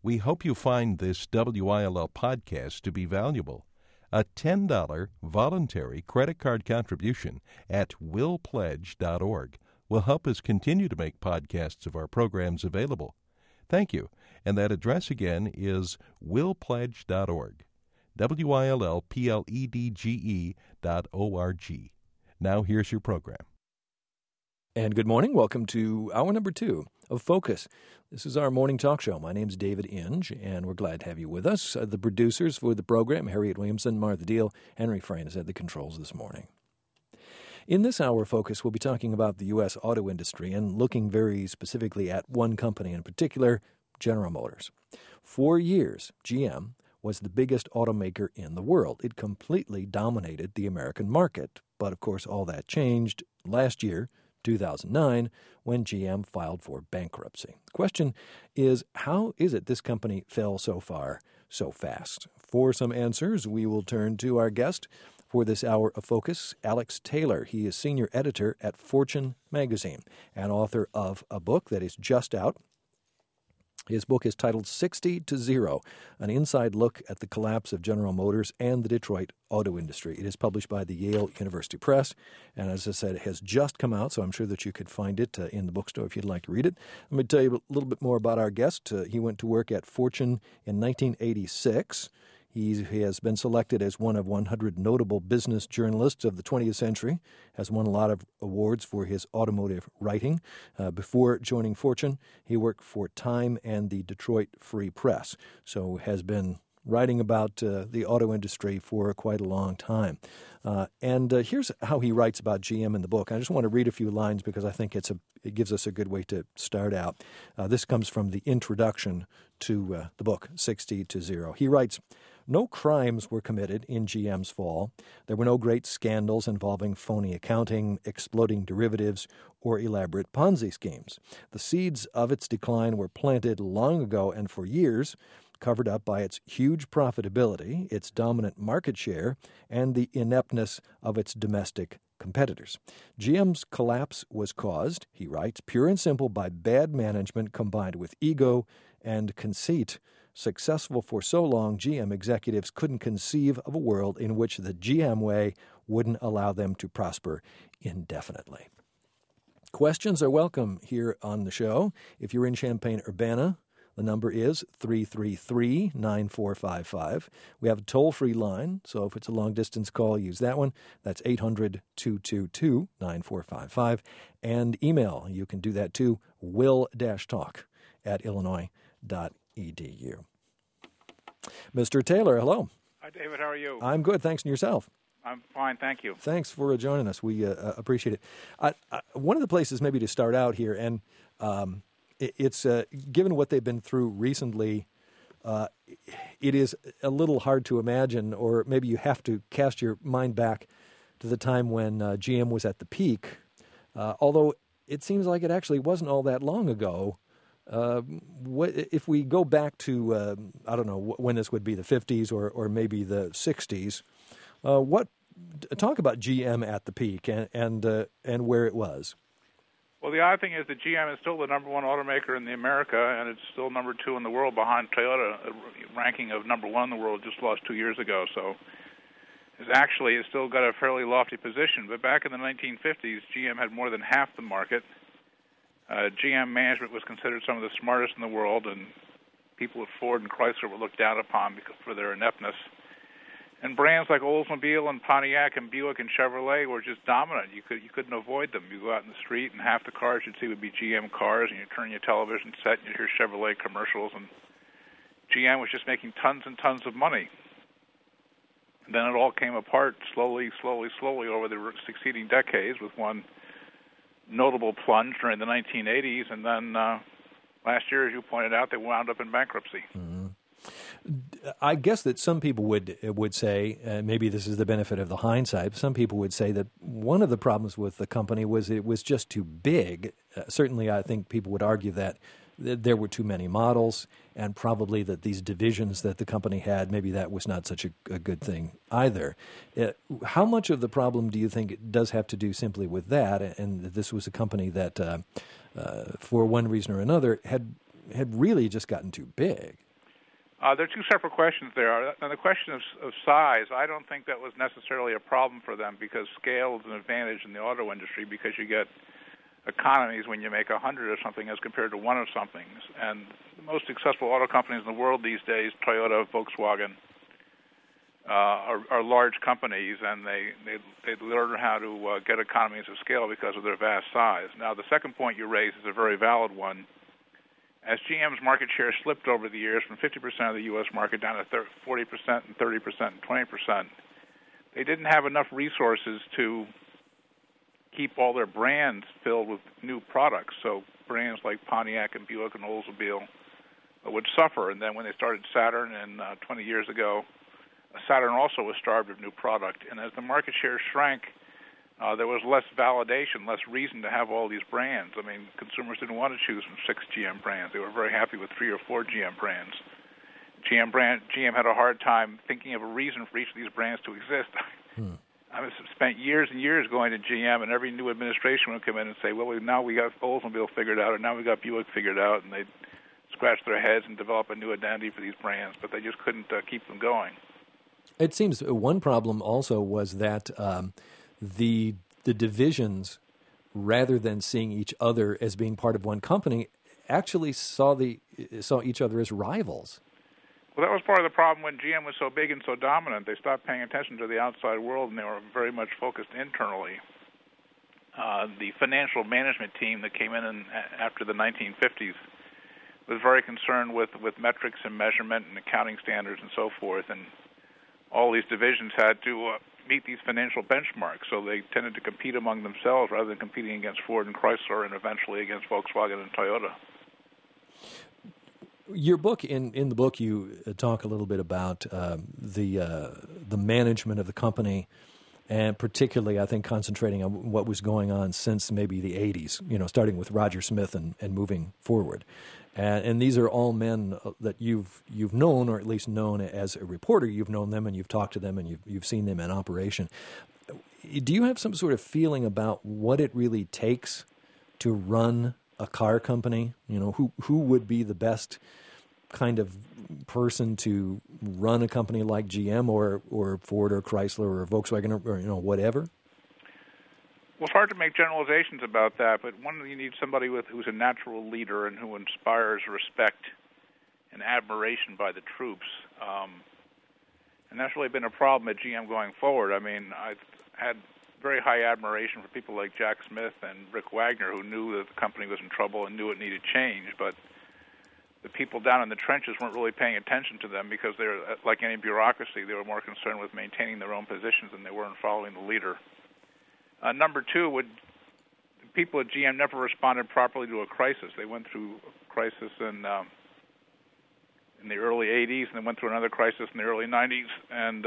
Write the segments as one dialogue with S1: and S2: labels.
S1: We hope you find this WILL podcast to be valuable. A $10 voluntary credit card contribution at willpledge.org will help us continue to make podcasts of our programs available. Thank you. And that address again is willpledge.org. WILLPLEDGE.org. Now here's your program.
S2: And good morning. Welcome to hour number 2 of Focus. This is our morning talk show. My name's David Inge, and we're glad to have you with us. The producers for the program, Harriet Williamson, Martha Deal, Henry Frayne is at the controls this morning. In this hour of Focus, we'll be talking about the U.S. auto industry and looking very specifically at one company in particular, General Motors. For years, GM was the biggest automaker in the world. It completely dominated the American market. But, of course, all that changed last year, 2009, when GM filed for bankruptcy. The question is, how is it this company fell so far so fast? For some answers, we will turn to our guest for this hour of Focus, Alex Taylor. He is senior editor at Fortune magazine and author of a book that is just out. His book is titled 60 to 0, an inside look at the collapse of General Motors and the Detroit auto industry. It is published by the Yale University Press, and as I said, it has just come out, so I'm sure that you could find it in the bookstore if you'd like to read it. Let me tell you a little bit more about our guest. He went to work at Fortune in 1986. He has been selected as one of 100 notable business journalists of the 20th century, has won a lot of awards for his automotive writing. Before joining Fortune, he worked for Time and the Detroit Free Press, so has been writing about the auto industry for quite a long time. And here's how he writes about GM in the book. I just want to read a few lines because I think it gives us a good way to start out. This comes from the introduction to the book, 60 to 0. He writes, "No crimes were committed in GM's fall. There were no great scandals involving phony accounting, exploding derivatives, or elaborate Ponzi schemes. The seeds of its decline were planted long ago and for years, covered up by its huge profitability, its dominant market share, and the ineptness of its domestic competitors. GM's collapse was caused," he writes, "pure and simple by bad management combined with ego and conceit. Successful for so long, GM executives couldn't conceive of a world in which the GM way wouldn't allow them to prosper indefinitely." Questions are welcome here on the show. If you're in Champaign-Urbana, the number is 333-9455. We have a toll-free line, so if it's a long-distance call, use that one. That's 800-222-9455. And email, you can do that too, will-talk@illinois.edu. Mr. Taylor, hello.
S3: Hi, David. How are you?
S2: I'm good. Thanks. And yourself?
S3: I'm fine. Thank you.
S2: Thanks for joining us. We appreciate it. One of the places maybe to start out here, and it's given what they've been through recently, it is a little hard to imagine, or maybe you have to cast your mind back to the time when GM was at the peak, although it seems like it actually wasn't all that long ago. If we go back to, I don't know when this would be, the 50s or maybe the 60s, talk about GM at the peak and where it was.
S3: Well, the odd thing is that GM is still the number one automaker in America, and it's still number 2 in the world behind Toyota, a ranking of number 1 in the world just lost 2 years ago. So it's still got a fairly lofty position. But back in the 1950s, GM had more than half the market. GM management was considered some of the smartest in the world, and people at Ford and Chrysler were looked down upon for their ineptness. And brands like Oldsmobile and Pontiac and Buick and Chevrolet were just dominant. You couldn't avoid them. You go out in the street, and half the cars you'd see would be GM cars, and you turn your television set, and you hear Chevrolet commercials, and GM was just making tons and tons of money. And then it all came apart slowly over the succeeding decades with one notable plunge during the 1980s, and then last year, as you pointed out, they wound up in bankruptcy.
S2: Mm-hmm. I guess that some people would say, maybe this is the benefit of the hindsight, some people would say that one of the problems with the company was it was just too big. Certainly, I think people would argue that there were too many models, and probably that these divisions that the company had, maybe that was not such a good thing either. How much of the problem do you think it does have to do simply with that, and that this was a company that, for one reason or another, had really just gotten too big?
S3: There are two separate questions there. On the question of size, I don't think that was necessarily a problem for them because scale is an advantage in the auto industry because you get economies when you make 100 of something as compared to one of something. And the most successful auto companies in the world these days, Toyota, Volkswagen, are large companies, and they learn how to get economies of scale because of their vast size. Now, the second point you raise is a very valid one. As GM's market share slipped over the years from 50% of the U.S. market down to 40% and 30% and 20%, they didn't have enough resources to keep all their brands filled with new products. So brands like Pontiac and Buick and Oldsmobile would suffer. And then when they started Saturn 20 years ago, Saturn also was starved of new product. And as the market share shrank, there was less validation, less reason to have all these brands. I mean, consumers didn't want to choose from 6 GM brands. They were very happy with 3 or 4 GM brands. GM had a hard time thinking of a reason for each of these brands to exist. I spent years and years going to GM, and every new administration would come in and say, well, now we got Oldsmobile figured out, and now we got Buick figured out, and they'd scratch their heads and develop a new identity for these brands, but they just couldn't keep them going.
S2: It seems one problem also was that the divisions, rather than seeing each other as being part of one company, actually saw each other as rivals.
S3: Well, that was part of the problem when GM was so big and so dominant. They stopped paying attention to the outside world, and they were very much focused internally. The financial management team that came in after the 1950s was very concerned with metrics and measurement and accounting standards and so forth, and all these divisions had to meet these financial benchmarks, so they tended to compete among themselves rather than competing against Ford and Chrysler and eventually against Volkswagen and Toyota.
S2: Your book, in the book, you talk a little bit about the management of the company, and particularly, I think, concentrating on what was going on since maybe the 80s, starting with Roger Smith and moving forward. And these are all men that you've known, or at least known as a reporter. You've known them, and you've talked to them, and you've seen them in operation. Do you have some sort of feeling about what it really takes to run a car company? Who would be the best kind of person to run a company like GM or Ford or Chrysler or Volkswagen or whatever?
S3: Well, it's hard to make generalizations about that, but you need somebody who's a natural leader and who inspires respect and admiration by the troops. And that's really been a problem at GM going forward. I mean, I've had very high admiration for people like Jack Smith and Rick Wagner, who knew that the company was in trouble and knew it needed change, but the people down in the trenches weren't really paying attention to them because they're, like any bureaucracy, they were more concerned with maintaining their own positions than they were in following the leader. Number two, people at GM never responded properly to a crisis. They went through a crisis in the early 80s, and they went through another crisis in the early 90s, and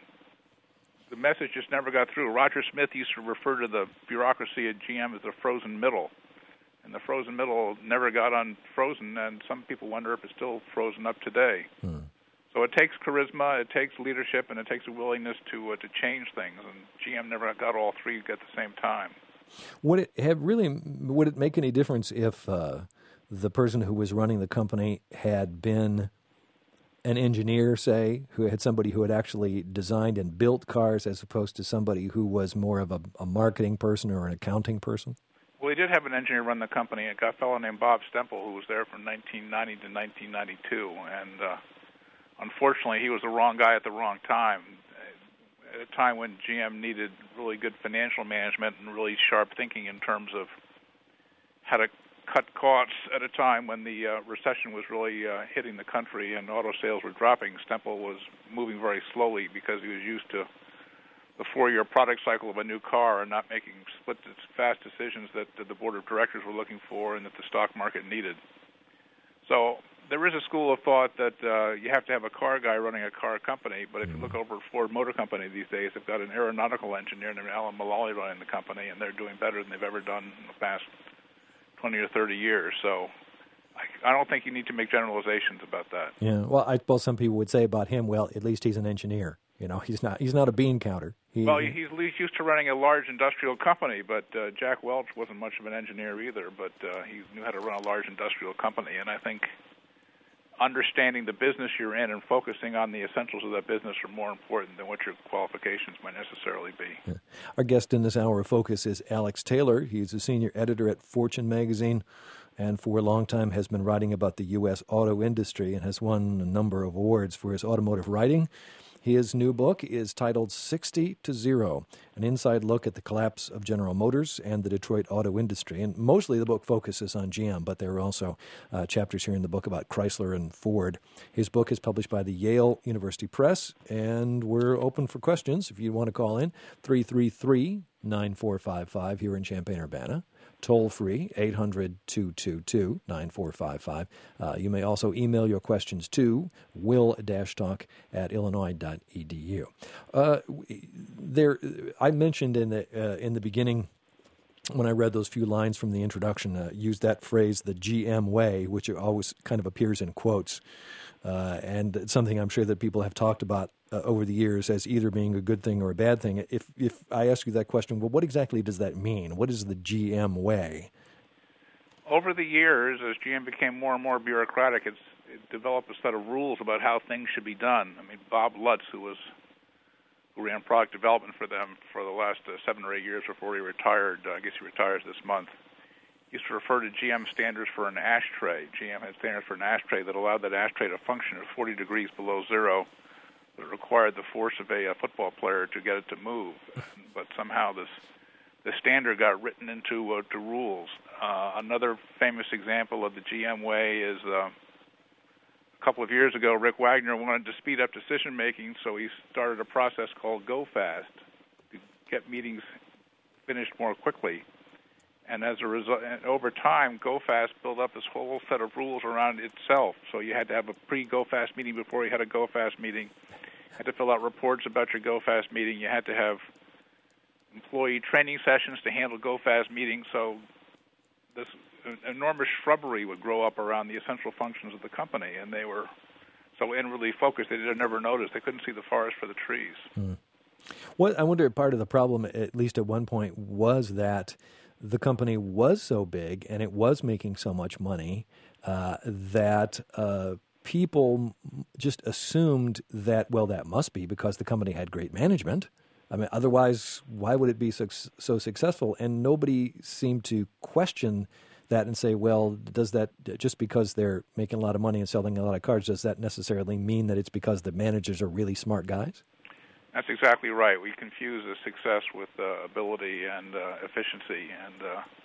S3: the message just never got through. Roger Smith used to refer to the bureaucracy at GM as the frozen middle, and the frozen middle never got unfrozen, and some people wonder if it's still frozen up today. So it takes charisma, it takes leadership, and it takes a willingness to change things, and GM never got all three at the same time.
S2: Would it make any difference if the person who was running the company had been an engineer, say, who had somebody who had actually designed and built cars as opposed to somebody who was more of a marketing person or an accounting person?
S3: Well, he did have an engineer run the company, a fellow named Bob Stempel, who was there from 1990 to 1992, and unfortunately, he was the wrong guy at the wrong time, at a time when GM needed really good financial management and really sharp thinking in terms of how to cut costs at a time when the recession was really hitting the country and auto sales were dropping. Stempel was moving very slowly because he was used to the 4-year product cycle of a new car and not making split fast decisions that the board of directors were looking for and that the stock market needed. So there is a school of thought that you have to have a car guy running a car company, but if you look over at Ford Motor Company these days, they've got an aeronautical engineer named Alan Mulally running the company, and they're doing better than they've ever done in the past 20 or 30 years. So I don't think you need to make generalizations about that.
S2: Yeah, well, I suppose some people would say about him, well, at least he's an engineer. He's not a bean counter.
S3: He's at least used to running a large industrial company, but Jack Welch wasn't much of an engineer either, but he knew how to run a large industrial company, and I think understanding the business you're in and focusing on the essentials of that business are more important than what your qualifications might necessarily be.
S2: Yeah. Our guest in this hour of Focus is Alex Taylor. He's a senior editor at Fortune magazine and for a long time has been writing about the U.S. auto industry and has won a number of awards for his automotive writing. His new book is titled 60 to 0, an inside look at the collapse of General Motors and the Detroit auto industry. And mostly the book focuses on GM, but there are also chapters here in the book about Chrysler and Ford. His book is published by the Yale University Press, and we're open for questions if you want to call in. 333-9455 here in Champaign-Urbana. Toll free, 800-222-9455. You may also email your questions to will-talk@illinois.edu. I mentioned in the beginning, when I read those few lines from the introduction, used that phrase, the GM way, which always kind of appears in quotes. And it's something I'm sure that people have talked about over the years as either being a good thing or a bad thing. If I ask you that question, well, what exactly does that mean? What is the GM way?
S3: Over the years, as GM became more and more bureaucratic, it developed a set of rules about how things should be done. I mean, Bob Lutz, who ran product development for them for the last 7 or 8 years before he retired, I guess he retires this month, used to refer to GM standards for an ashtray. GM had standards for an ashtray that allowed that ashtray to function at 40 degrees below zero, but it required the force of a football player to get it to move. But somehow the standard got written into to rules. Another famous example of the GM way is a couple of years ago, Rick Wagner wanted to speed up decision-making, so he started a process called Go Fast to get meetings finished more quickly. And as a result, over time, Go Fast built up this whole set of rules around itself. So you had to have a pre-Go Fast meeting before you had a Go Fast meeting. You had to fill out reports about your Go Fast meeting. You had to have employee training sessions to handle Go Fast meetings. So this enormous shrubbery would grow up around the essential functions of the company, and they were so inwardly focused they didn't ever notice. They couldn't see the forest for the trees.
S2: What I wonder, part of the problem, at least at one point, was that the company was so big and it was making so much money that people just assumed that, well, that must be because the company had great management. I mean, otherwise, why would it be so successful? And nobody seemed to question that and say, well, does that, just because they're making a lot of money and selling a lot of cars, does that necessarily mean that it's because the managers are really smart guys?
S3: That's exactly right. We confuse the success with ability and efficiency. And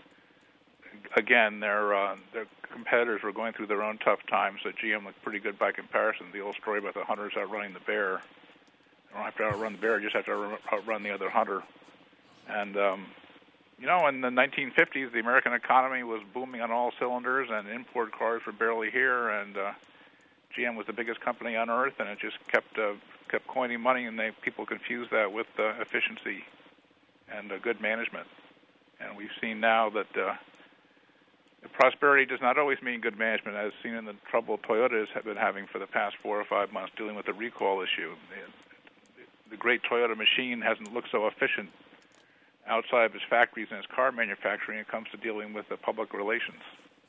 S3: again, their competitors were going through their own tough times, so GM looked pretty good by comparison. The old story about the hunters outrunning the bear. You don't have to outrun the bear, you just have to outrun the other hunter. And, in the 1950s, the American economy was booming on all cylinders, and import cars were barely here, and GM was the biggest company on earth, and it just kept coining money, and people confused that with efficiency and good management. And we've seen now that the prosperity does not always mean good management, as seen in the trouble Toyotas have been having for the past 4 or 5 months dealing with the recall issue. The great Toyota machine hasn't looked so efficient outside of its factories and its car manufacturing. It comes to dealing with the public relations.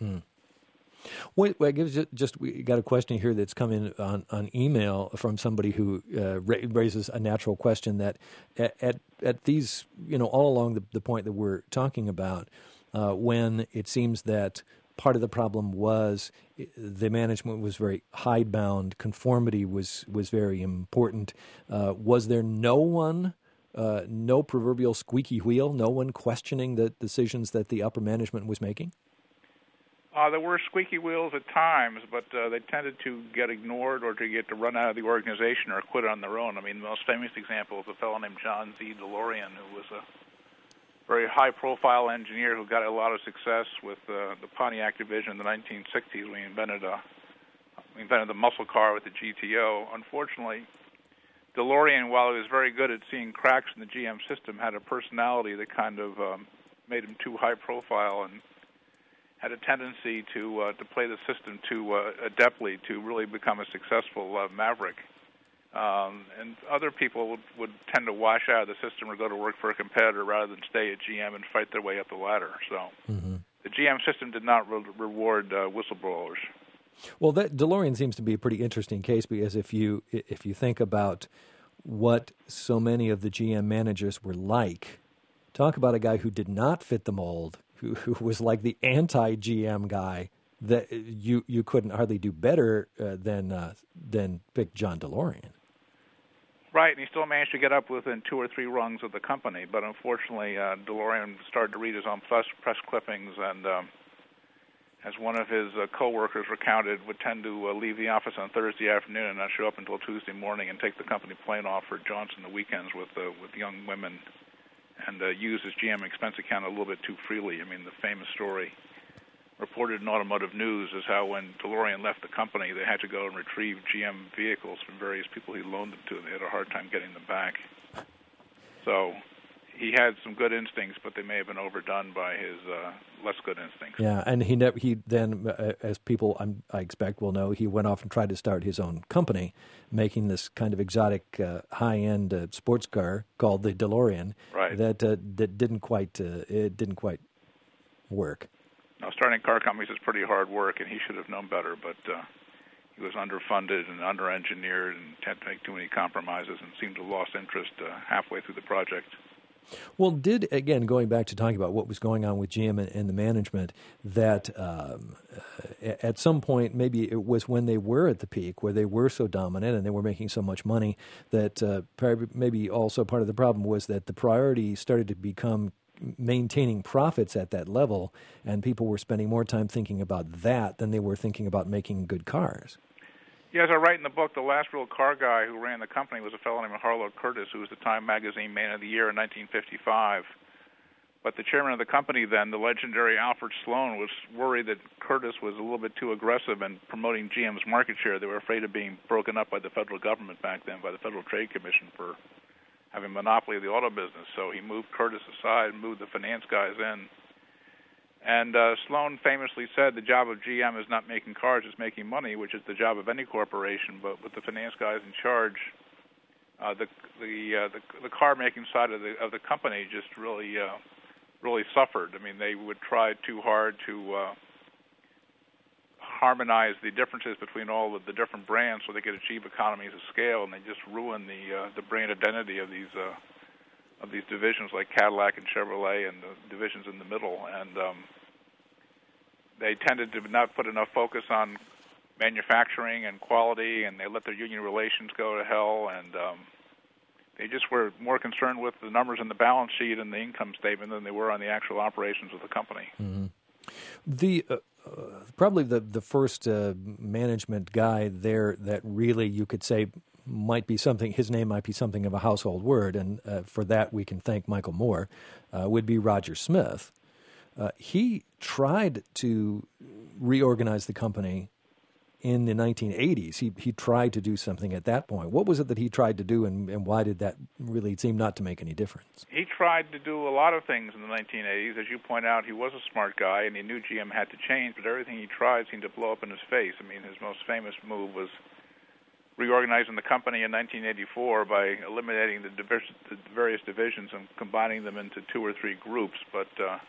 S2: Wait, we got a question here that's come in on email from somebody who raises a natural question that at these, all along the point that we're talking about, when it seems that part of the problem was the management was very hidebound, conformity was very important. Was there no proverbial squeaky wheel, no one questioning the decisions that the upper management was making?
S3: There were squeaky wheels at times, but they tended to get ignored or to get to run out of the organization or quit on their own. I mean, the most famous example is a fellow named John Z. DeLorean, who was a very high-profile engineer who got a lot of success with the Pontiac division in the 1960s. We invented the muscle car with the GTO. Unfortunately, DeLorean, while he was very good at seeing cracks in the GM system, had a personality that kind of made him too high-profile and had a tendency to play the system too adeptly to really become a successful maverick. And other people would tend to wash out of the system or go to work for a competitor rather than stay at GM and fight their way up the ladder. So the GM system did not reward whistleblowers.
S2: Well, that DeLorean seems to be a pretty interesting case because if you think about what so many of the GM managers were like, talk about a guy who did not fit the mold, who was like the anti-GM guy, that you couldn't hardly do better than pick John DeLorean.
S3: Right, and he still managed to get up within 2 or 3 rungs of the company, but unfortunately, DeLorean started to read his own press clippings, and as one of his co-workers recounted, would tend to leave the office on Thursday afternoon and not show up until Tuesday morning and take the company plane off for jaunts in the weekends with young women and use his GM expense account a little bit too freely. I mean, the famous story reported in Automotive News is how when DeLorean left the company, they had to go and retrieve GM vehicles from various people he loaned them to, and they had a hard time getting them back. So he had some good instincts, but they may have been overdone by his less good instincts.
S2: Yeah, and he then, as people I expect will know, he went off and tried to start his own company, making this kind of exotic, high-end sports car called the DeLorean.
S3: Right.
S2: That didn't quite work.
S3: Now, starting car companies is pretty hard work, and he should have known better, but he was underfunded and under-engineered and had to make too many compromises and seemed to have lost interest halfway through the project.
S2: Well, going back to talking about what was going on with GM and the management, that at some point, maybe it was when they were at the peak, where they were so dominant and they were making so much money, that maybe also part of the problem was that the priority started to become maintaining profits at that level, and people were spending more time thinking about that than they were thinking about making good cars.
S3: Yeah, as I write in the book, the last real car guy who ran the company was a fellow named Harlow Curtis, who was the Time Magazine Man of the Year in 1955. But the chairman of the company then, the legendary Alfred Sloan, was worried that Curtis was a little bit too aggressive in promoting GM's market share. They were afraid of being broken up by the federal government back then, by the Federal Trade Commission, for having a monopoly of the auto business. So he moved Curtis aside and moved the finance guys in. And Sloan famously said the job of GM is not making cars, it's making money, which is the job of any corporation. But with the finance guys in charge, the car making side of the company just really suffered. I mean, they would try too hard to harmonize the differences between all of the different brands so they could achieve economies of scale, and they just ruined the brand identity of these divisions like Cadillac and Chevrolet and the divisions in the middle. And they tended to not put enough focus on manufacturing and quality, and they let their union relations go to hell, and they just were more concerned with the numbers in the balance sheet and the income statement than they were on the actual operations of the company.
S2: Mm-hmm. The probably the first management guy there that really you could say might be something, his name might be something of a household word, and for that we can thank Michael Moore, would be Roger Smith. He tried to reorganize the company in the 1980s. He tried to do something at that point. What was it that he tried to do, and why did that really seem not to make any difference?
S3: He tried to do a lot of things in the 1980s. As you point out, he was a smart guy, and he knew GM had to change, but everything he tried seemed to blow up in his face. I mean, his most famous move was reorganizing the company in 1984 by eliminating the various divisions and combining them into 2 or 3 groups, but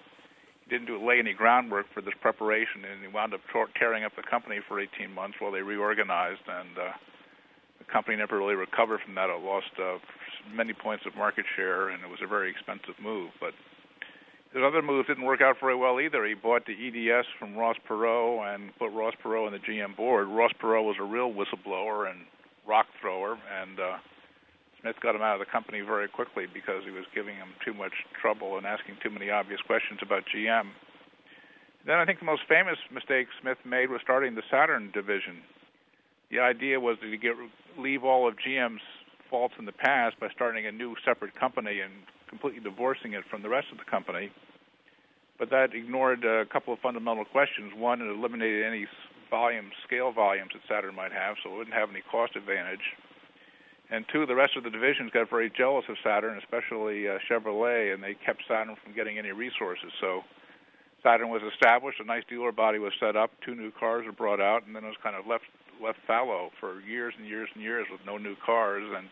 S3: he didn't lay any groundwork for this preparation, and he wound up tearing up the company for 18 months while they reorganized, and the company never really recovered from that. It lost many points of market share, and it was a very expensive move. But his other moves didn't work out very well either. He bought the EDS from Ross Perot and put Ross Perot on the GM board. Ross Perot was a real whistleblower and rock thrower, and Smith got him out of the company very quickly because he was giving him too much trouble and asking too many obvious questions about GM. Then I think the most famous mistake Smith made was starting the Saturn division. The idea was to leave all of GM's faults in the past by starting a new separate company and completely divorcing it from the rest of the company. But that ignored a couple of fundamental questions. One, it eliminated any scale volumes that Saturn might have, so it wouldn't have any cost advantage. And 2, the rest of the divisions got very jealous of Saturn, especially Chevrolet, and they kept Saturn from getting any resources. So Saturn was established, a nice dealer body was set up, 2 new cars were brought out, and then it was kind of left fallow for years and years and years with no new cars. And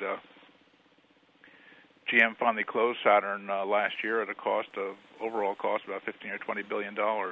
S3: GM finally closed Saturn last year at a overall cost of about $15 or $20 billion.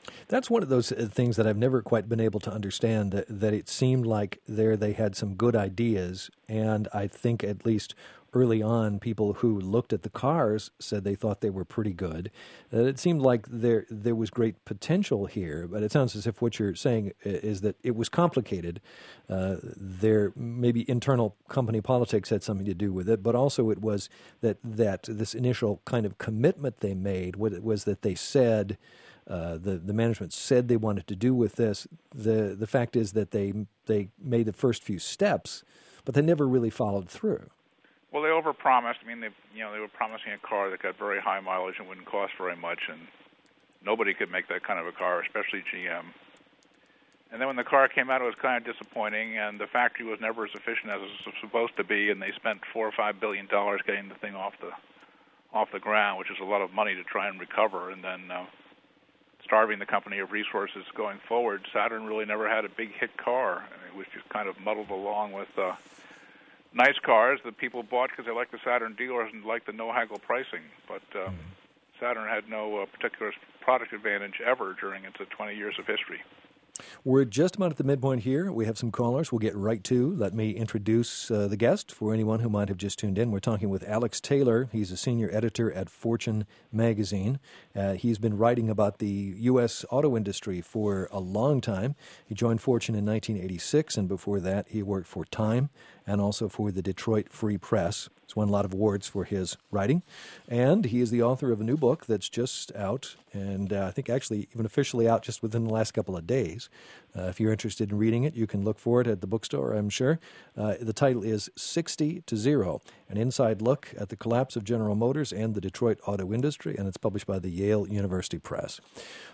S2: That's one of those things that I've never quite been able to understand, that it seemed like they had some good ideas, and I think at least early on people who looked at the cars said they thought they were pretty good. It seemed like there was great potential here, but it sounds as if what you're saying is that it was complicated. There maybe internal company politics had something to do with it, but also it was that this initial kind of commitment they made was that they said, the management said they wanted to do with this. The fact is that they made the first few steps, but they never really followed through.
S3: Well, they overpromised. I mean, they were promising a car that got very high mileage and wouldn't cost very much, and nobody could make that kind of a car, especially GM. And then when the car came out, it was kind of disappointing, and the factory was never as efficient as it was supposed to be, and they spent $4 or $5 billion getting the thing off the ground, which is a lot of money to try and recover, and then starving the company of resources going forward. Saturn really never had a big hit car. It was just kind of muddled along with nice cars that people bought because they liked the Saturn dealers and liked the no-haggle pricing. But Saturn had no particular product advantage ever during its 20 years of history.
S2: We're just about at the midpoint here. We have some callers we'll get right to. Let me introduce the guest for anyone who might have just tuned in. We're talking with Alex Taylor. He's a senior editor at Fortune magazine. He's been writing about the U.S. auto industry for a long time. He joined Fortune in 1986, and before that he worked for Time and also for the Detroit Free Press. He's won a lot of awards for his writing, and he is the author of a new book that's just out, and I think actually even officially out just within the last couple of days. If you're interested in reading it, you can look for it at the bookstore, I'm sure. The title is 60 to 0, an inside look at the collapse of General Motors and the Detroit auto industry, and it's published by the Yale University Press.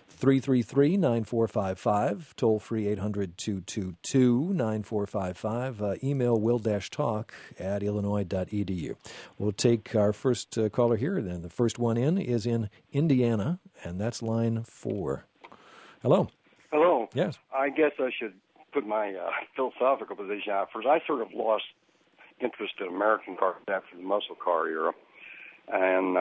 S2: 333-9455, toll-free 800-222-9455, email will-talk@illinois.edu. We'll take our first caller here, then. The first one in is in Indiana, and that's line 4. Hello.
S4: Hello.
S2: Yes.
S4: I guess I should put my philosophical position out first. I sort of lost interest in American cars after the muscle car era, and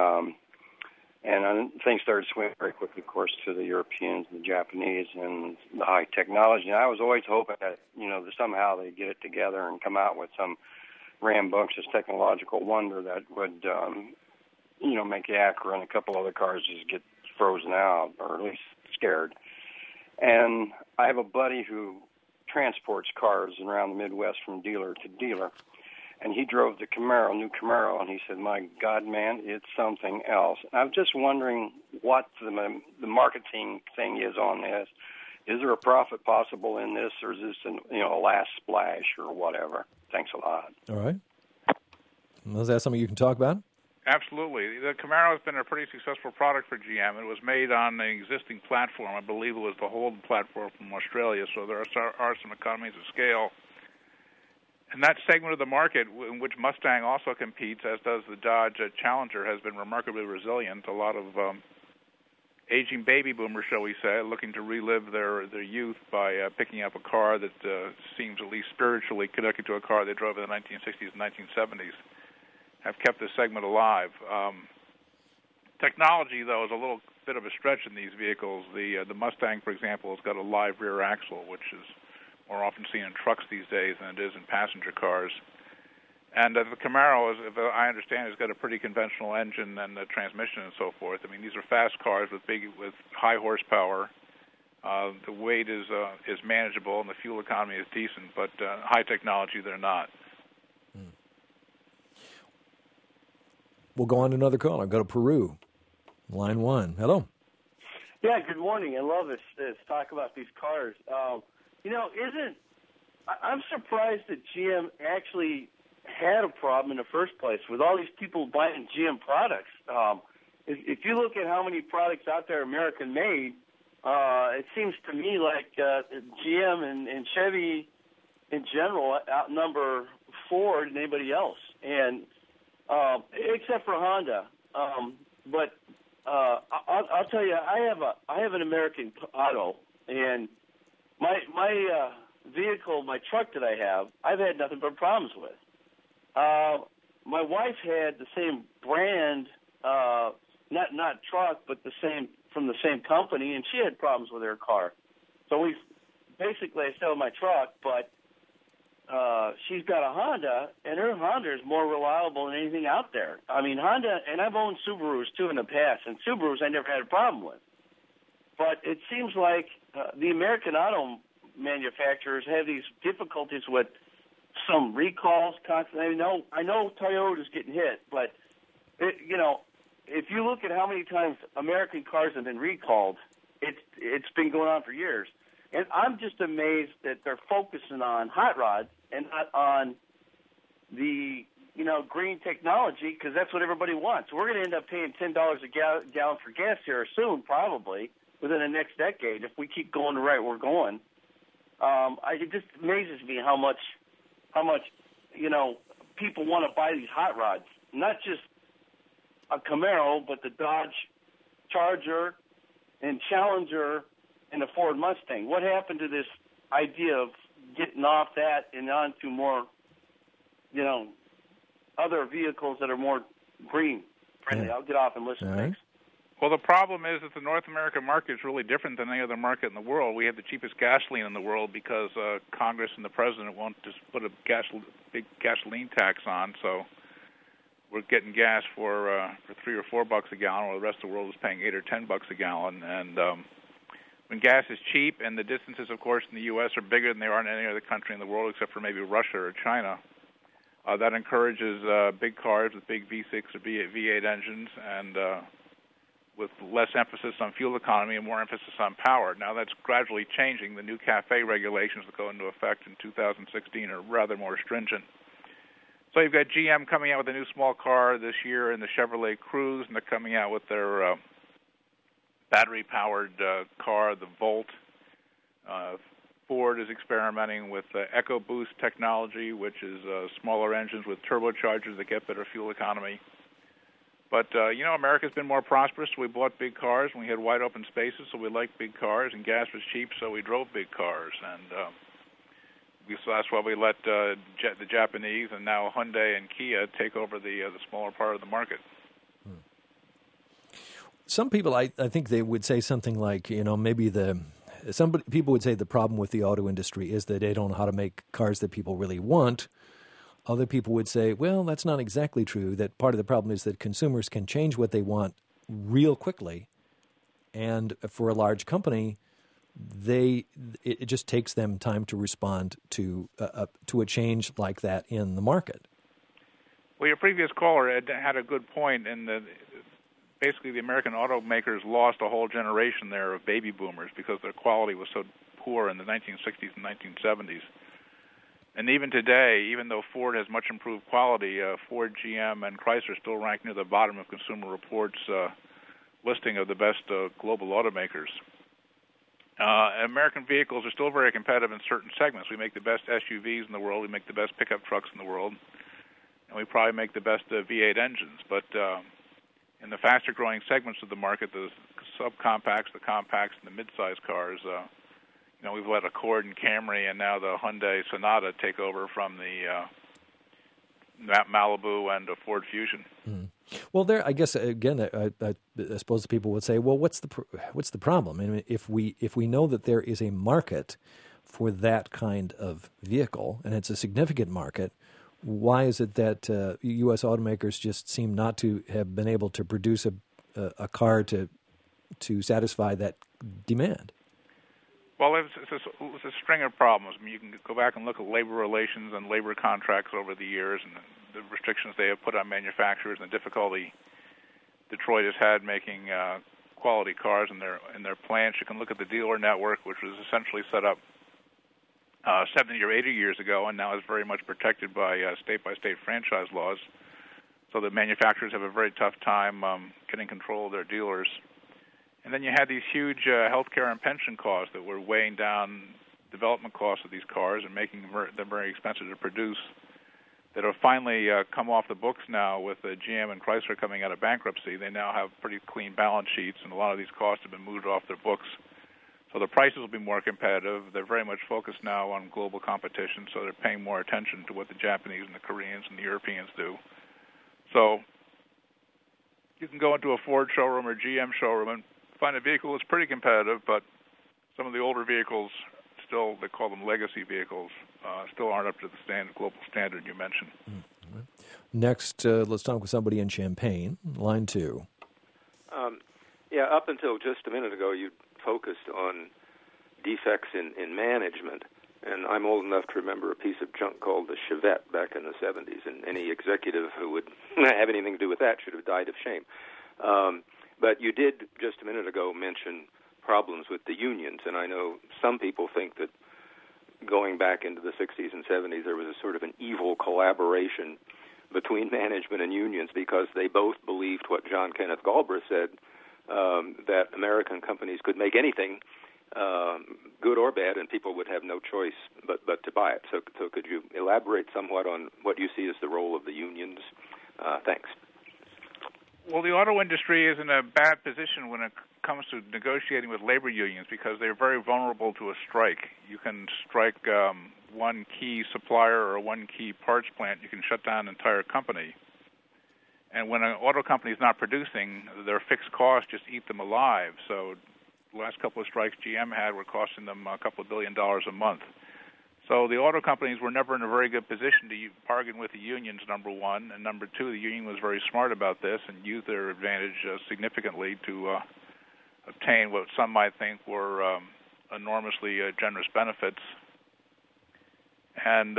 S4: things started swinging very quickly, of course, to the Europeans and the Japanese and the high technology. And I was always hoping that, that somehow they'd get it together and come out with some rambunctious technological wonder that would, make the Acura and a couple other cars just get frozen out, or at least scared. And I have a buddy who transports cars around the Midwest from dealer to dealer. And he drove the new Camaro, and he said, "My God, man, it's something else." And I'm just wondering what the marketing thing is on this. Is there a profit possible in this, or is this a last splash or whatever? Thanks a lot.
S2: All right. Is that something you can talk about?
S3: Absolutely. The Camaro has been a pretty successful product for GM. It was made on an existing platform. I believe it was the Holden platform from Australia, so there are some economies of scale. And that segment of the market in which Mustang also competes, as does the Dodge Challenger, has been remarkably resilient. A lot of aging baby boomers, shall we say, looking to relive their youth by picking up a car that seems at least spiritually connected to a car they drove in the 1960s and 1970s, have kept this segment alive. Technology, though, is a little bit of a stretch in these vehicles. The Mustang, for example, has got a live rear axle, which is more often seen in trucks these days than it is in passenger cars. And the Camaro, if I understand, has got a pretty conventional engine and a transmission and so forth. I mean, these are fast cars with high horsepower. The weight is manageable and the fuel economy is decent, but high technology they're not.
S2: We'll go on to another caller. Go to Peru. Line 1. Hello.
S5: Yeah, good morning. I love this talk about these cars. I'm surprised that GM actually had a problem in the first place with all these people buying GM products. If you look at how many products out there American-made, it seems to me like GM and Chevy in general outnumber Ford and anybody else, and except for Honda. But I'll tell you, I have an American auto, and my vehicle, my truck that I have, I've had nothing but problems with. My wife had the same brand, not truck, but the same from the same company, and she had problems with her car. So I sold my truck, but she's got a Honda, and her Honda is more reliable than anything out there. I mean, Honda, and I've owned Subarus too in the past, and Subarus I never had a problem with. But it seems like the American auto manufacturers have these difficulties with some recalls constantly. I know Toyota's getting hit, but if you look at how many times American cars have been recalled, it's been going on for years. And I'm just amazed that they're focusing on hot rods and not on the green technology, because that's what everybody wants. We're going to end up paying $10 a gallon for gas here soon, probably within the next decade, if we keep going the right we're going. It just amazes me how much people want to buy these hot rods, not just a Camaro, but the Dodge Charger and Challenger and the Ford Mustang. What happened to this idea of getting off that and onto more, other vehicles that are more green friendly? I'll get off and listen.
S2: Right.
S5: Thanks.
S3: Well, the problem is that the North American market is really different than any other market in the world. We have the cheapest gasoline in the world because Congress and the President won't just put a big gasoline tax on, so we're getting gas for $3 or $4 a gallon, while the rest of the world is paying $8 or $10 a gallon. And when gas is cheap, and the distances, of course, in the U.S. are bigger than they are in any other country in the world, except for maybe Russia or China, that encourages big cars with big V6 or V8 engines, and with less emphasis on fuel economy and more emphasis on power. Now that's gradually changing. The new CAFE regulations that go into effect in 2016 are rather more stringent. So you've got GM coming out with a new small car this year in the Chevrolet Cruze, and they're coming out with their battery-powered car, the Volt. Ford is experimenting with EcoBoost technology, which is smaller engines with turbochargers that get better fuel economy. But, America's been more prosperous, so we bought big cars, and we had wide open spaces, so we liked big cars, and gas was cheap, so we drove big cars. And so that's why we let the Japanese and now Hyundai and Kia take over the smaller part of the market.
S2: Some people, I think they would say something like, maybe people would say the problem with the auto industry is that they don't know how to make cars that people really want. Other people would say, well, that's not exactly true, that part of the problem is that consumers can change what they want real quickly. And for a large company, it just takes them time to respond to a change like that in the market.
S3: Well, your previous caller had a good point in that basically the American automakers lost a whole generation there of baby boomers because their quality was so poor in the 1960s and 1970s. And even today, even though Ford has much improved quality, Ford, GM, and Chrysler still rank near the bottom of Consumer Reports' listing of the best global automakers. American vehicles are still very competitive in certain segments. We make the best SUVs in the world. We make the best pickup trucks in the world. And we probably make the best V8 engines. But in the faster-growing segments of the market, the subcompacts, the compacts, and the mid-size cars, we've let Accord and Camry and now the Hyundai Sonata take over from the Malibu and Ford Fusion.
S2: Mm. Well, I guess again, I suppose people would say, well, what's the problem? I mean, if we know that there is a market for that kind of vehicle and it's a significant market, why is it that U.S. automakers just seem not to have been able to produce a car to satisfy that demand?
S3: Well, it's a string of problems. I mean, you can go back and look at labor relations and labor contracts over the years and the restrictions they have put on manufacturers and the difficulty Detroit has had making quality cars in their plants. You can look at the dealer network, which was essentially set up 70 or 80 years ago and now is very much protected by state-by-state franchise laws. So the manufacturers have a very tough time getting control of their dealers. And then you had these huge healthcare and pension costs that were weighing down development costs of these cars and making them very expensive to produce, that have finally come off the books now with GM and Chrysler coming out of bankruptcy. They now have pretty clean balance sheets, and a lot of these costs have been moved off their books. So the prices will be more competitive. They're very much focused now on global competition, so they're paying more attention to what the Japanese and the Koreans and the Europeans do. So you can go into a Ford showroom or GM showroom and find a vehicle that's pretty competitive, but some of the older vehicles, still, they call them legacy vehicles, still aren't up to the global standard you mentioned.
S2: Mm-hmm. Next, let's talk with somebody in Champaign, line 2.
S6: Up until just a minute ago, you focused on defects in management, and I'm old enough to remember a piece of junk called the Chevette back in the 70s, and any executive who would have anything to do with that should have died of shame. But you did, just a minute ago, mention problems with the unions, and I know some people think that going back into the 60s and 70s, there was a sort of an evil collaboration between management and unions because they both believed what John Kenneth Galbraith said, that American companies could make anything, good or bad, and people would have no choice but to buy it. So could you elaborate somewhat on what you see as the role of the unions? Thanks.
S3: Well, the auto industry is in a bad position when it comes to negotiating with labor unions because they're very vulnerable to a strike. You can strike one key supplier or one key parts plant, you can shut down an entire company. And when an auto company is not producing, their fixed costs just eat them alive. So the last couple of strikes GM had were costing them a couple of $1 billion a month. So the auto companies were never in a very good position to bargain with the unions, number one. And number two, the union was very smart about this and used their advantage significantly to obtain what some might think were enormously generous benefits. And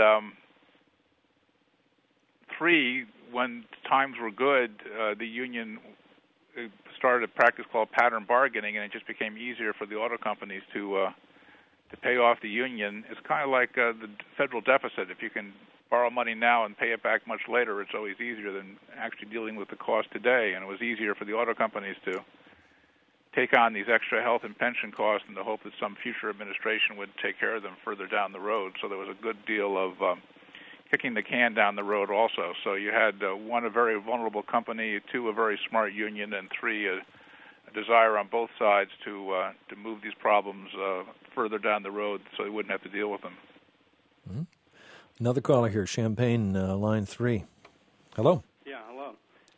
S3: three, when times were good, the union started a practice called pattern bargaining, and it just became easier for the auto companies to pay off the union. It's kind of like the federal deficit. If you can borrow money now and pay it back much later, it's always easier than actually dealing with the cost today. And it was easier for the auto companies to take on these extra health and pension costs in the hope that some future administration would take care of them further down the road. So there was a good deal of kicking the can down the road also. So you had one, a very vulnerable company, two, a very smart union, and three, a desire on both sides to move these problems further down the road so they wouldn't have to deal with them.
S2: Mm-hmm. Another caller here, Champaign, line 3. Hello.
S7: Yeah, hello.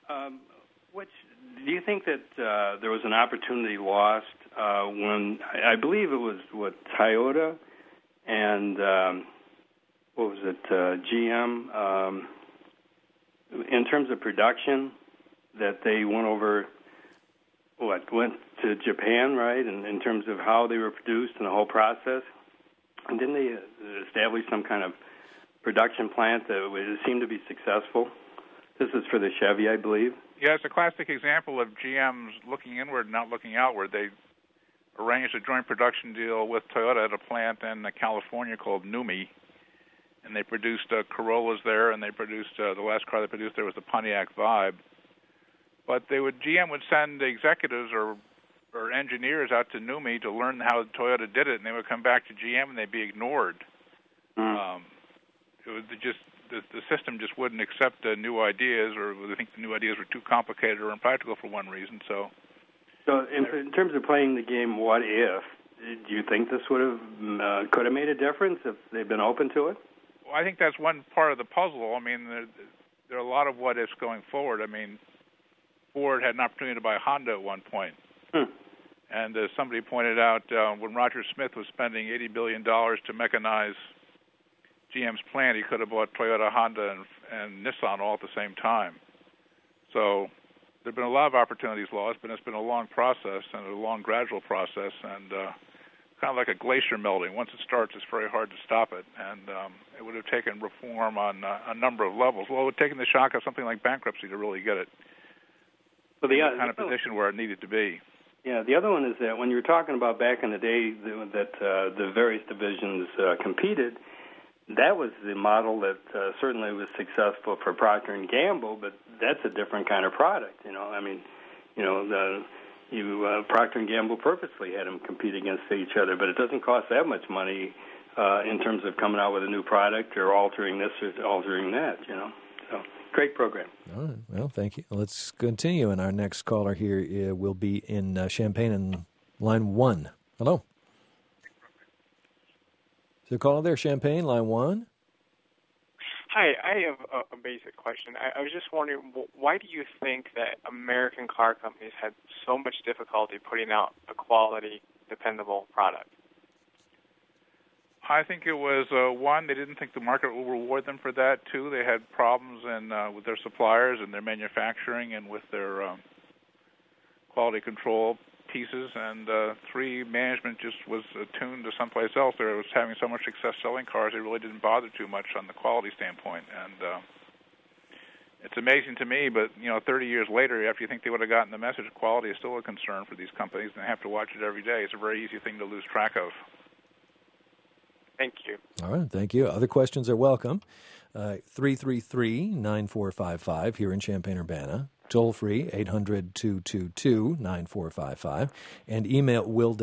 S7: Do you think that there was an opportunity lost when, I believe it was, Toyota and, GM, in terms of production, that they went to Japan, right, and in terms of how they were produced and the whole process? And didn't they establish some kind of production plant that seemed to be successful? This is for the Chevy, I believe.
S3: Yeah, it's a classic example of GM's looking inward and not looking outward. They arranged a joint production deal with Toyota at a plant in California called NUMMI, and they produced Corollas there, and they produced the last car they produced there was the Pontiac Vibe. But GM would send executives or engineers out to NUMMI to learn how Toyota did it, and they would come back to GM and they'd be ignored. It was the system just wouldn't accept new ideas, or they think the new ideas were too complicated or impractical for one reason. So
S7: in terms of playing the game, what if? Do you think this could have made a difference if they'd been open to it?
S3: Well, I think that's one part of the puzzle. I mean, there are a lot of what ifs going forward. I mean, Ford had an opportunity to buy Honda at one point. And as somebody pointed out, when Roger Smith was spending $80 billion to mechanize GM's plant, he could have bought Toyota, Honda, and Nissan all at the same time. So there have been a lot of opportunities lost, but it's been a long process and a long gradual process, and kind of like a glacier melting. Once it starts, it's very hard to stop it, and it would have taken reform on a number of levels. Well, it would have taken the shock of something like bankruptcy to really get it in the kind of position where it needed to be.
S7: Yeah, the other one is that when you were talking about back in the day that the various divisions competed, that was the model that certainly was successful for Procter & Gamble, but that's a different kind of product, I mean, Procter & Gamble purposely had them compete against each other, but it doesn't cost that much money in terms of coming out with a new product or altering this or altering that, So, great program.
S2: All right. Well, thank you. Let's continue, and our next caller here will be in Champaign in line 1. Hello. Is there a caller there, Champaign, line 1?
S8: Hi, I have a basic question. I was just wondering, why do you think that American car companies had so much difficulty putting out a quality, dependable product?
S3: I think it was, one, they didn't think the market would reward them for that. Two, they had problems with their suppliers and their manufacturing and with their quality control pieces. And three, management just was attuned to someplace else. They was having so much success selling cars, they really didn't bother too much on the quality standpoint. And it's amazing to me, but 30 years later, after you think they would have gotten the message, quality is still a concern for these companies, and they have to watch it every day. It's a very easy thing to lose track of.
S8: Thank you.
S2: All right, thank you. Other questions are welcome. 333-9455 here in Champaign-Urbana. Toll free, 800-222-9455. And email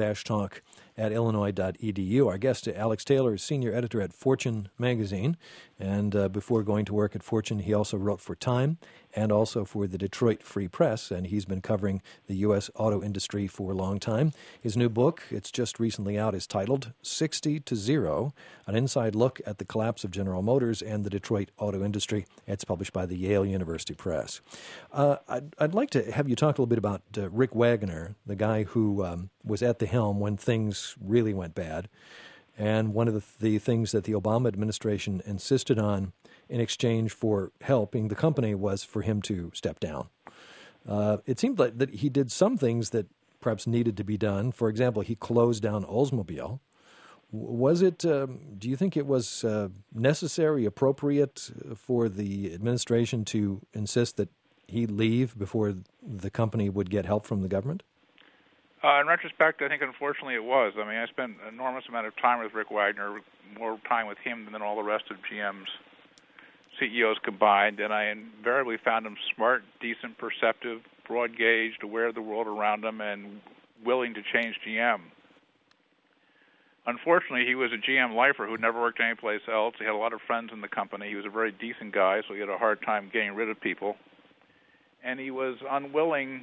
S2: will-talk@illinois.edu. Our guest, Alex Taylor, is senior editor at Fortune magazine. And before going to work at Fortune, he also wrote for Time and also for the Detroit Free Press. And he's been covering the U.S. auto industry for a long time. His new book, it's just recently out, is titled 60 to 0, an inside look at the collapse of General Motors and the Detroit auto industry. It's published by the Yale University Press. I'd like to have you talk a little bit about Rick Wagoner, the guy who was at the helm when things really went bad. And one of the things that the Obama administration insisted on in exchange for helping the company was for him to step down. It seemed like that he did some things that perhaps needed to be done. For example, he closed down Oldsmobile. Was it, do you think it was necessary, appropriate for the administration to insist that he leave before the company would get help from the government?
S3: In retrospect, I think unfortunately it was. I mean, I spent an enormous amount of time with Rick Wagoner, more time with him than all the rest of GM's CEOs combined, and I invariably found him smart, decent, perceptive, broad-gauged, aware of the world around him, and willing to change GM. Unfortunately, he was a GM lifer who never worked anyplace else. He had a lot of friends in the company. He was a very decent guy, so he had a hard time getting rid of people. And he was unwilling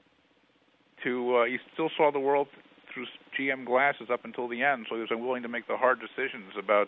S3: to, he still saw the world through GM glasses up until the end, so he was unwilling to make the hard decisions about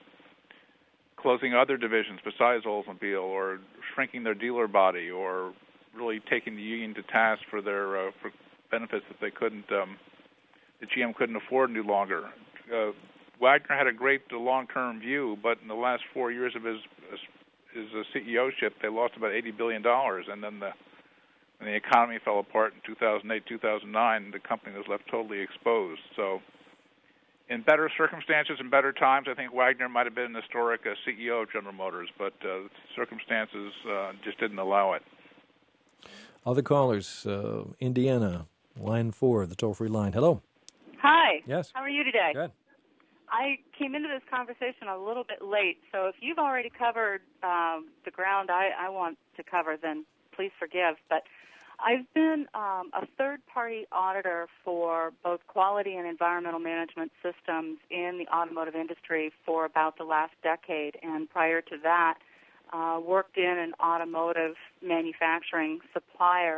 S3: closing other divisions besides Oldsmobile, or shrinking their dealer body, or really taking the union to task for their for benefits that they couldn't, that GM couldn't afford any longer. Wagner had a great long-term view, but in the last 4 years of his CEOship, they lost about $80 billion, and then when the economy fell apart in 2008, 2009, the company was left totally exposed. So in better circumstances and better times, I think Wagner might have been an historic CEO of General Motors, but circumstances just didn't allow it.
S2: Other callers, Indiana, line 4, the toll-free line. Hello.
S9: Hi.
S2: Yes.
S9: How are you today?
S2: Good.
S9: I came into this conversation a little bit late, so if you've already covered the ground I want to cover, then please forgive. But I've been a third-party auditor for both quality and environmental management systems in the automotive industry for about the last decade, and prior to that, worked in an automotive manufacturing supplier.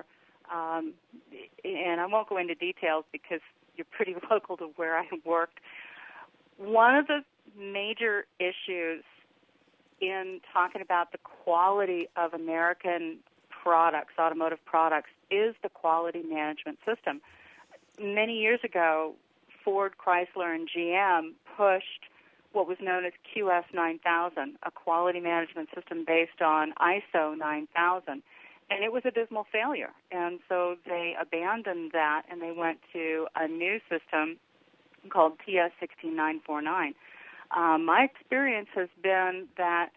S9: And I won't go into details because you're pretty local to where I worked. One of the major issues in talking about the quality of American products, automotive products, is the quality management system. Many years ago, Ford, Chrysler, and GM pushed what was known as QS 9000, a quality management system based on ISO 9000. And it was a dismal failure. And so they abandoned that and they went to a new system called TS 16949. My experience has been that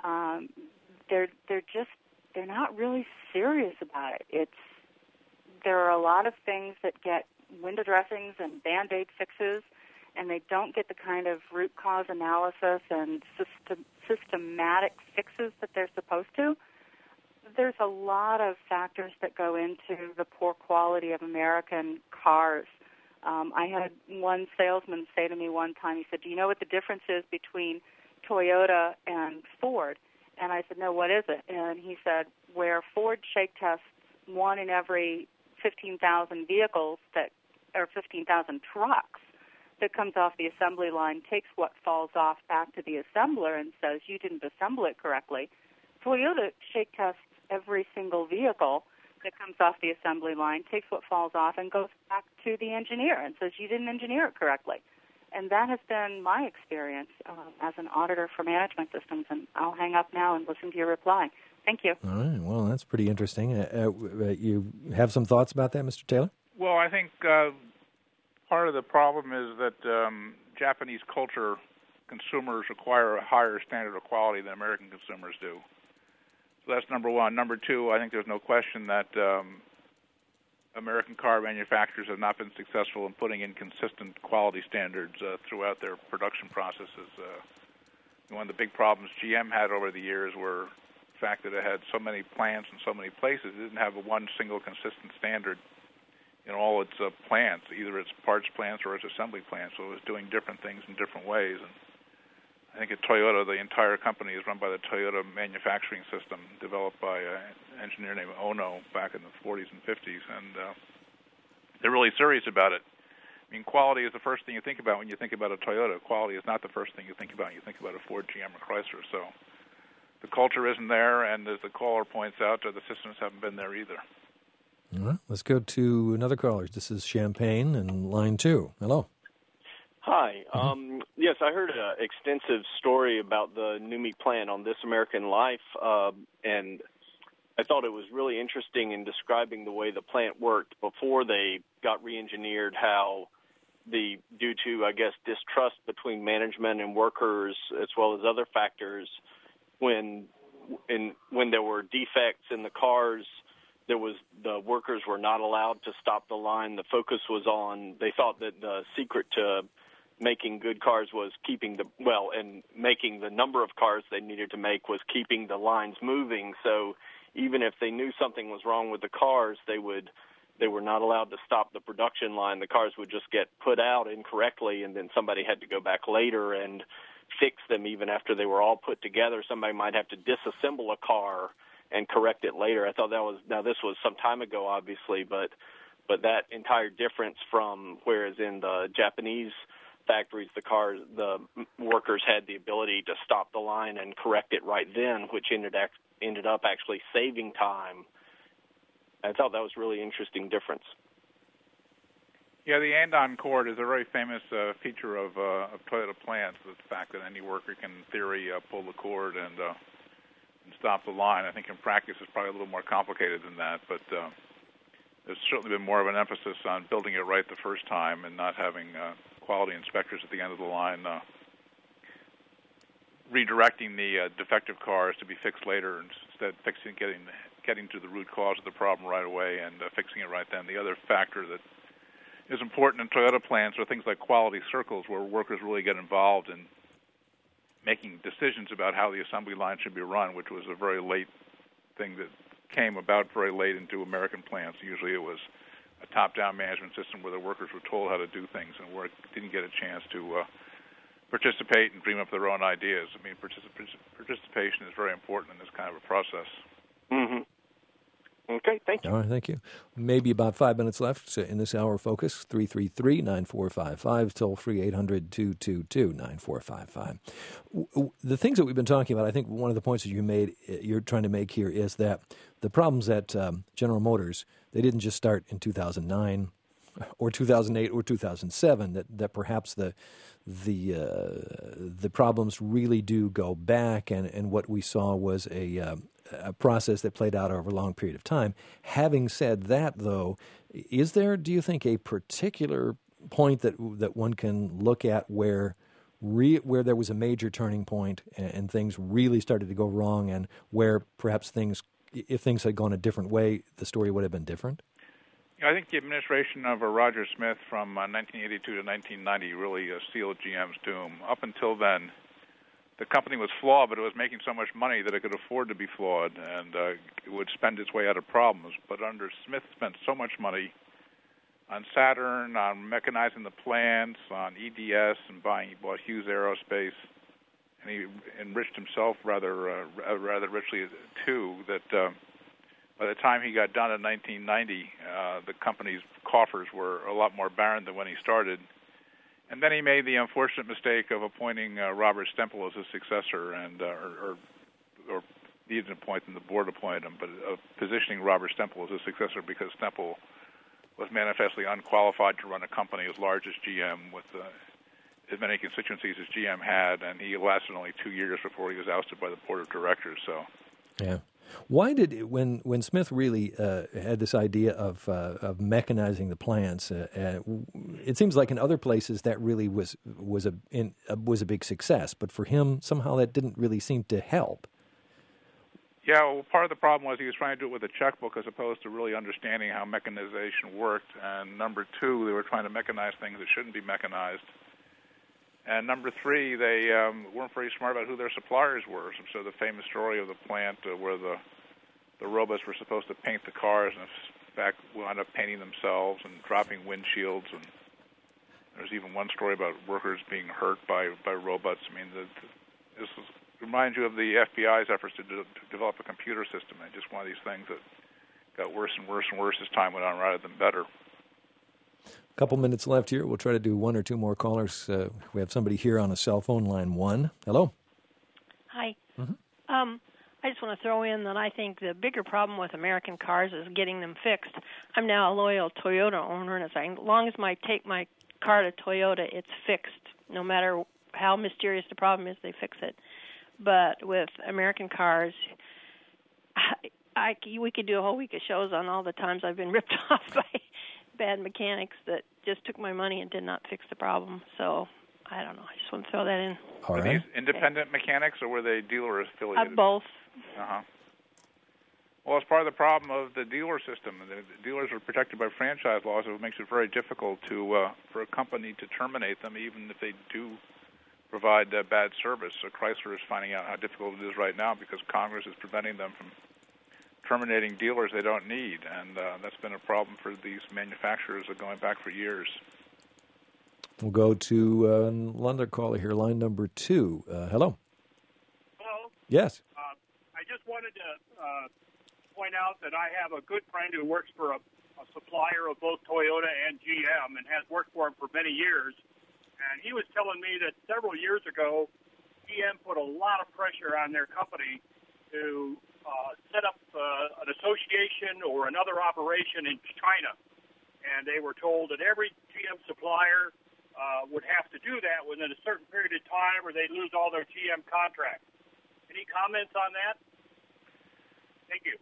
S9: they're not really serious about it. There are a lot of things that get window dressings and Band-Aid fixes, and they don't get the kind of root cause analysis and systematic fixes that they're supposed to. There's a lot of factors that go into the poor quality of American cars. I had one salesman say to me one time, he said, "Do you know what the difference is between Toyota and Ford?" And I said, "No, what is it?" And he said, where Ford shake tests one in every 15,000 vehicles or 15,000 trucks that comes off the assembly line takes what falls off back to the assembler and says, you didn't assemble it correctly. Toyota shake tests every single vehicle that comes off the assembly line, takes what falls off, and goes back to the engineer and says, you didn't engineer it correctly. And that has been my experience as an auditor for management systems. And I'll hang up now and listen to your reply. Thank you.
S2: All right. Well, that's pretty interesting. You have some thoughts about that, Mr. Taylor?
S3: Well, I think part of the problem is that Japanese culture, consumers require a higher standard of quality than American consumers do. So that's number one. Number two, I think there's no question that American car manufacturers have not been successful in putting in consistent quality standards throughout their production processes. One of the big problems GM had over the years were the fact that it had so many plants in so many places. It didn't have one single consistent standard in all its plants, either its parts plants or its assembly plants. So it was doing different things in different ways. And I think at Toyota, the entire company is run by the Toyota manufacturing system, developed by an engineer named Ono back in the 40s and 50s, and they're really serious about it. I mean, quality is the first thing you think about when you think about a Toyota. Quality is not the first thing you think about when you think about a Ford, GM, or Chrysler. So the culture isn't there, and as the caller points out, the systems haven't been there either.
S2: All right, let's go to another caller. This is Champagne and line 2. Hello.
S10: Hi. Yes, I heard an extensive story about the NUMMI plant on This American Life, and I thought it was really interesting in describing the way the plant worked before they got re-engineered, how due to, I guess, distrust between management and workers as well as other factors, when there were defects in the cars, the workers were not allowed to stop the line. The focus was on, they thought that the secret to making good cars was and making the number of cars they needed to make was keeping the lines moving. So even if they knew something was wrong with the cars, they were not allowed to stop the production line. The cars would just get put out incorrectly, and then somebody had to go back later and fix them even after they were all put together. Somebody might have to disassemble a car and correct it later. I thought this was some time ago, obviously, but that entire difference from whereas in the Japanese factories, the workers had the ability to stop the line and correct it right then, which ended up actually saving time. I thought that was a really interesting difference.
S3: Yeah, the andon cord is a very famous feature of Toyota plants, the fact that any worker can, in theory, pull the cord and stop the line. I think in practice it's probably a little more complicated than that, but there's certainly been more of an emphasis on building it right the first time and not having quality inspectors at the end of the line redirecting the defective cars to be fixed later, instead getting to the root cause of the problem right away and fixing it right then. The other factor that is important in Toyota plants are things like quality circles, where workers really get involved in making decisions about how the assembly line should be run, which was a very late thing that came about very late into American plants. Usually it was a top-down management system where the workers were told how to do things and didn't get a chance to participate and dream up their own ideas. I mean, participation is very important in this kind of a process.
S10: Mm-hmm. Okay, thank you.
S2: All right, thank you. Maybe about 5 minutes left in this hour of focus. 333-9455, toll-free 800-222-9455. The things that we've been talking about, I think one of the points that you're trying to make here is that the problems at General Motors, they didn't just start in 2009 or 2008 or 2007, that perhaps the problems really do go back, and what we saw was a process that played out over a long period of time. Having said that, though, is there, do you think, a particular point that one can look at where there was a major turning point and things really started to go wrong, and where perhaps if things had gone a different way, the story would have been different?
S3: I think the administration of Roger Smith from 1982 to 1990 really sealed GM's doom. Up until then, the company was flawed, but it was making so much money that it could afford to be flawed, and it would spend its way out of problems. But under Smith, spent so much money on Saturn, on mechanizing the plants, on EDS, and he bought Hughes Aerospace, and he enriched himself rather richly too. That by the time he got done in 1990, the company's coffers were a lot more barren than when he started. And then he made the unfortunate mistake of appointing Robert Stempel as his successor, and or he didn't appoint him, the board appointed him, but positioning Robert Stempel as his successor because Stempel was manifestly unqualified to run a company as large as GM with as many constituencies as GM had, and he lasted only 2 years before he was ousted by the board of directors. So,
S2: yeah. Why did when Smith really had this idea of mechanizing the plants? It seems like in other places that really was a big success, but for him somehow that didn't really seem to help.
S3: Yeah, well, part of the problem was he was trying to do it with a checkbook as opposed to really understanding how mechanization worked. And number two, they were trying to mechanize things that shouldn't be mechanized. And number three, they weren't very smart about who their suppliers were. So the famous story of the plant where the robots were supposed to paint the cars and in fact wound up painting themselves and dropping windshields. And there's even one story about workers being hurt by robots. I mean, this reminds you of the FBI's efforts to develop a computer system. And just one of these things that got worse and worse and worse as time went on rather than better.
S2: Couple minutes left here. We'll try to do one or two more callers. We have somebody here on a cell phone, line 1. Hello.
S11: Hi.
S2: Mm-hmm.
S11: I just want to throw in that I think the bigger problem with American cars is getting them fixed. I'm now a loyal Toyota owner, and as long as I take my car to Toyota, it's fixed. No matter how mysterious the problem is, they fix it. But with American cars, we could do a whole week of shows on all the times I've been ripped off by bad mechanics that just took my money and did not fix the problem. So I don't know. I just want to throw that in.
S2: All right.
S3: Were these independent mechanics, or were they dealer affiliated?
S11: Both.
S3: Uh-huh. Well, it's part of the problem of the dealer system. The dealers are protected by franchise laws, so it makes it very difficult for a company to terminate them, even if they do provide bad service. So Chrysler is finding out how difficult it is right now because Congress is preventing them from terminating dealers they don't need, and that's been a problem for these manufacturers going back for years.
S2: We'll go to another caller here, line number 2. Hello.
S12: Hello.
S2: Yes.
S12: I just wanted to point out that I have a good friend who works for a supplier of both Toyota and GM and has worked for him for many years, and he was telling me that several years ago, GM put a lot of pressure on their company to set up an association or another operation in China. And they were told that every GM supplier would have to do that within a certain period of time or they'd lose all their GM contracts. Any comments on that? Thank you.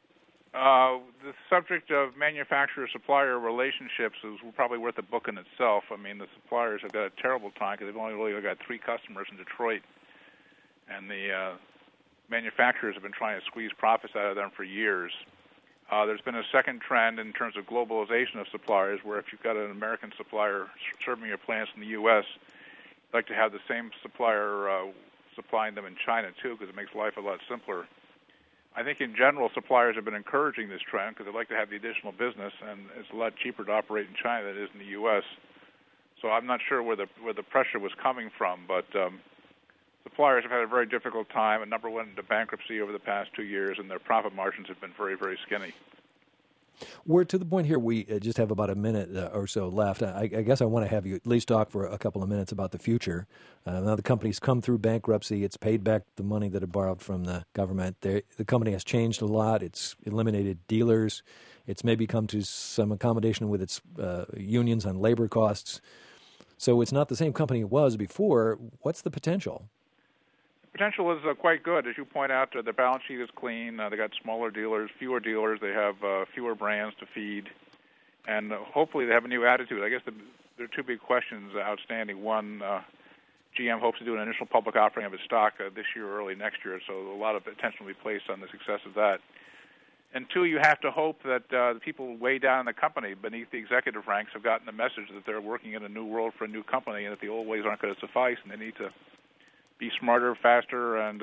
S3: The subject of manufacturer-supplier relationships is probably worth a book in itself. I mean, the suppliers have got a terrible time because they've only really got 3 customers in Detroit. And the manufacturers have been trying to squeeze profits out of them for years. There's been a second trend in terms of globalization of suppliers, where if you've got an American supplier serving your plants in the U.S., you'd like to have the same supplier supplying them in China, too, because it makes life a lot simpler. I think in general, suppliers have been encouraging this trend because they'd like to have the additional business, and it's a lot cheaper to operate in China than it is in the U.S. So I'm not sure where the pressure was coming from, but suppliers have had a very difficult time, and number one, into bankruptcy over the past 2 years, and their profit margins have been very, very skinny.
S2: We're to the point here, we just have about a minute or so left. I guess I want to have you at least talk for a couple of minutes about the future. Now the company's come through bankruptcy. It's paid back the money that it borrowed from the government. The company has changed a lot. It's eliminated dealers. It's maybe come to some accommodation with its unions on labor costs. So it's not the same company it was before. What's the potential?
S3: Potential is quite good. As you point out, the balance sheet is clean. They got smaller dealers, fewer dealers. They have fewer brands to feed. And hopefully they have a new attitude. I guess there are 2 big questions outstanding. One, GM hopes to do an initial public offering of its stock this year or early next year, so a lot of attention will be placed on the success of that. And 2, you have to hope that the people way down in the company, beneath the executive ranks, have gotten the message that they're working in a new world for a new company and that the old ways aren't going to suffice, and they need to be smarter, faster, and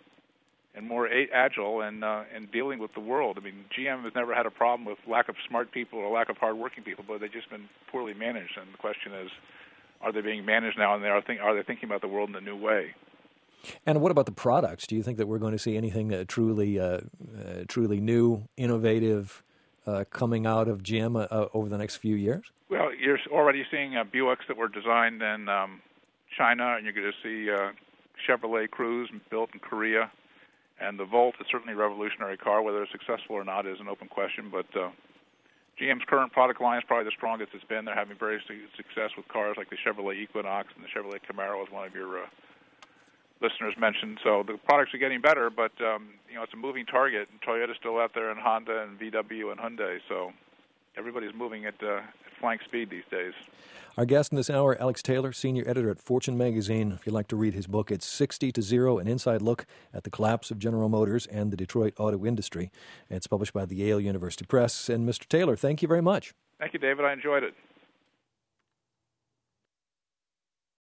S3: more agile in dealing with the world. I mean, GM has never had a problem with lack of smart people or lack of hard-working people, but they've just been poorly managed. And the question is, are they being managed now, and are they thinking about the world in a new way?
S2: And what about the products? Do you think that we're going to see anything truly new, innovative, coming out of GM over the next few years?
S3: Well, you're already seeing Buicks that were designed in China, and you're going to see Chevrolet Cruze built in Korea. And the Volt is certainly a revolutionary car. Whether it's successful or not is an open question, but GM's current product line is probably the strongest it's been. They're having very success with cars like the Chevrolet Equinox and the Chevrolet Camaro, as one of your listeners mentioned. So the products are getting better, but it's a moving target. And Toyota's still out there, and Honda and VW and Hyundai. So everybody's moving at flank speed these days.
S2: Our guest in this hour, Alex Taylor, senior editor at Fortune magazine. If you'd like to read his book, it's 60 to 0, an inside look at the collapse of General Motors and the Detroit auto industry. It's published by the Yale University Press. And Mr. Taylor, thank you very much.
S3: Thank you, David. I enjoyed it.